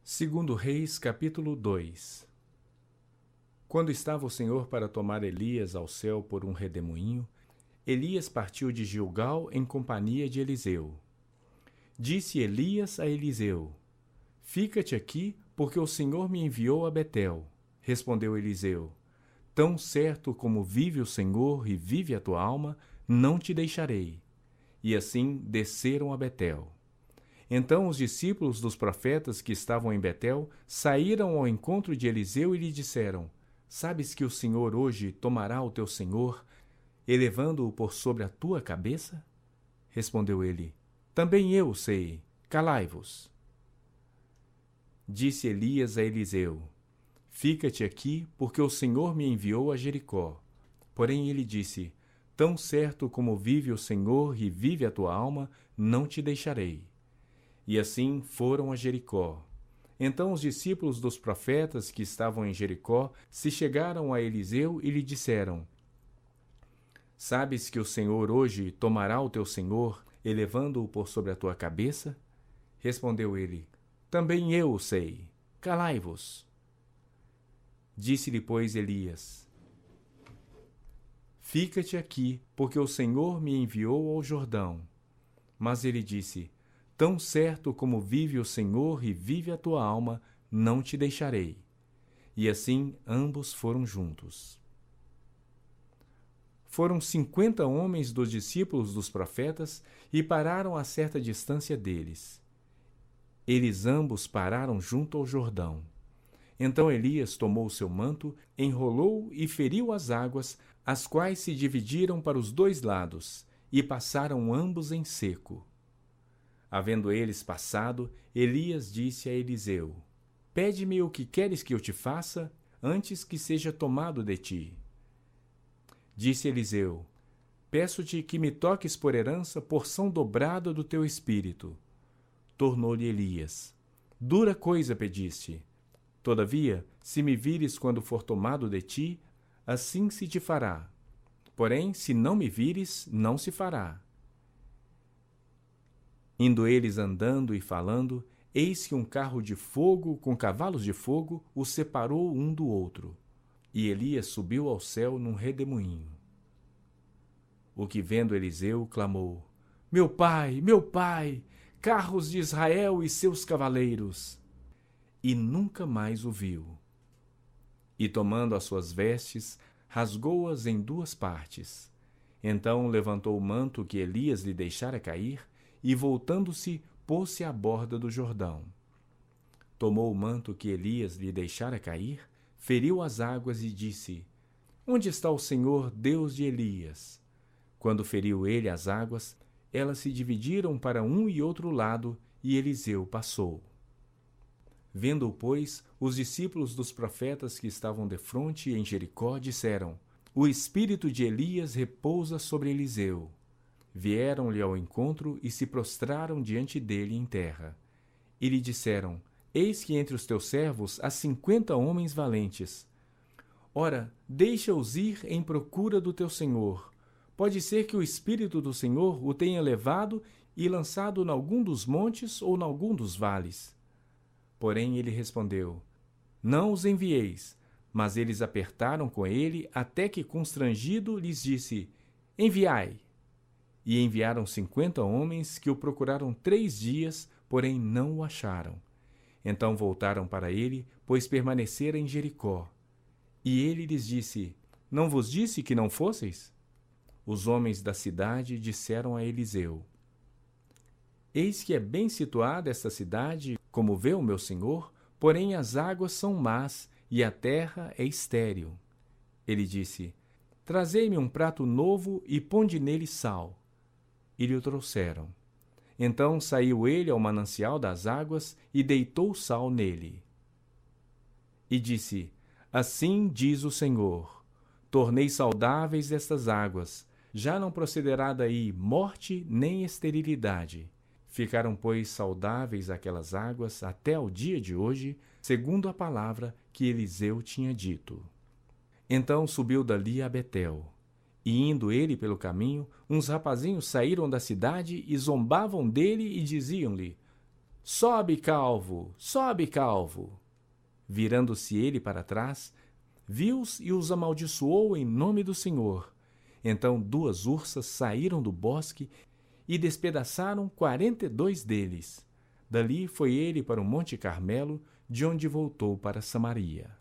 Segundo Reis, capítulo 2. Quando estava o Senhor para tomar Elias ao céu por um redemoinho, Elias partiu de Gilgal em companhia de Eliseu. Disse Elias a Eliseu: Fica-te aqui, porque o Senhor me enviou a Betel. Respondeu Eliseu: Tão certo como vive o Senhor e vive a tua alma, não te deixarei. E assim desceram a Betel. Então os discípulos dos profetas que estavam em Betel saíram ao encontro de Eliseu e lhe disseram: Sabes que o Senhor hoje tomará o teu senhor, elevando-o por sobre a tua cabeça? Respondeu ele: Também eu sei. Calai-vos. Disse Elias a Eliseu: Fica-te aqui, porque o Senhor me enviou a Jericó. Porém ele disse: Tão certo como vive o Senhor e vive a tua alma, não te deixarei. E assim foram a Jericó. Então os discípulos dos profetas que estavam em Jericó se chegaram a Eliseu e lhe disseram: Sabes que o Senhor hoje tomará o teu senhor, elevando-o por sobre a tua cabeça? Respondeu ele: Também eu o sei. Calai-vos. Disse-lhe, pois, Elias: Fica-te aqui, porque o Senhor me enviou ao Jordão. Mas ele disse: Tão certo como vive o Senhor e vive a tua alma, não te deixarei. E assim ambos foram juntos. Foram 50 homens dos discípulos dos profetas e pararam a certa distância deles. Eles ambos pararam junto ao Jordão. Então Elias tomou o seu manto, enrolou e feriu as águas, as quais se dividiram para os dois lados, e passaram ambos em seco. Havendo eles passado, Elias disse a Eliseu: Pede-me o que queres que eu te faça, antes que seja tomado de ti. Disse Eliseu: Peço-te que me toques por herança porção dobrada do teu espírito. Tornou-lhe Elias: Dura coisa pediste. Todavia, se me vires quando for tomado de ti, assim se te fará. Porém, se não me vires, não se fará. Indo eles andando e falando, eis que um carro de fogo com cavalos de fogo os separou um do outro. E Elias subiu ao céu num redemoinho. O que vendo Eliseu clamou: Meu pai, carros de Israel e seus cavaleiros! E nunca mais o viu. E tomando as suas vestes, rasgou-as em duas partes. Então levantou o manto que Elias lhe deixara cair, e voltando-se, pôs-se à borda do Jordão. Tomou o manto que Elias lhe deixara cair, feriu as águas e disse: Onde está o Senhor, Deus de Elias? Quando feriu ele as águas, elas se dividiram para um e outro lado, e Eliseu passou. Vendo-o, pois, os discípulos dos profetas que estavam defronte em Jericó disseram: O espírito de Elias repousa sobre Eliseu. Vieram-lhe ao encontro e se prostraram diante dele em terra. E lhe disseram: Eis que entre os teus servos há 50 homens valentes. Ora, deixa-os ir em procura do teu senhor. Pode ser que o Espírito do Senhor o tenha levado e lançado nalgum dos montes ou nalgum dos vales. Porém ele respondeu: Não os envieis. Mas eles apertaram com ele, até que, constrangido, lhes disse: Enviai. E enviaram 50 homens, que o procuraram 3 dias, porém não o acharam. Então voltaram para ele, pois permanecera em Jericó. E ele lhes disse: Não vos disse que não fosseis? Os homens da cidade disseram a Eliseu: Eis que é bem situada esta cidade, como vê o meu senhor, porém as águas são más e a terra é estéril. Ele disse: Trazei-me um prato novo e ponde nele sal. E lhe o trouxeram. Então saiu ele ao manancial das águas e deitou sal nele. E disse: Assim diz o Senhor: Tornei saudáveis estas águas, já não procederá daí morte nem esterilidade. Ficaram, pois, saudáveis aquelas águas até ao dia de hoje, segundo a palavra que Eliseu tinha dito. Então subiu dali a Betel. E indo ele pelo caminho, uns rapazinhos saíram da cidade e zombavam dele e diziam-lhe: Sobe, calvo! Sobe, calvo! Virando-se ele para trás, viu-os e os amaldiçoou em nome do Senhor. Então 2 ursas saíram do bosque e despedaçaram 42 deles. Dali foi ele para o Monte Carmelo, de onde voltou para Samaria.